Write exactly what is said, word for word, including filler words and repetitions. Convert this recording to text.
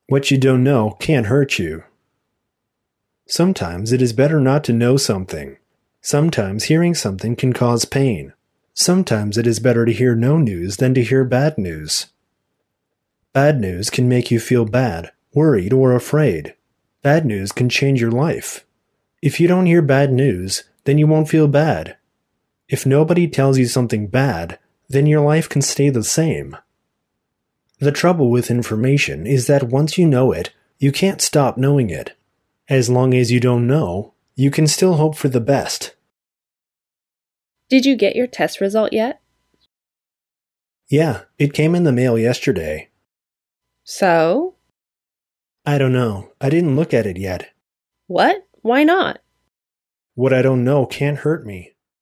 What you don't know can't hurt you. Sometimes it is better not to know something. Sometimes hearing something can cause pain. Sometimes it is better to hear no news than to hear bad news. Bad news can make you feel bad, worried, or afraid. Bad news can change your life. If you don't hear bad news, then you won't feel bad. If nobody tells you something bad, then your life can stay the same. The trouble with information is that once you know it, you can't stop knowing it. As long as you don't know, you can still hope for the best. Did you get your test result yet? Yeah, it came in the mail yesterday. So? I don't know. I didn't look at it yet. What? Why not? What I don't know can't hurt me.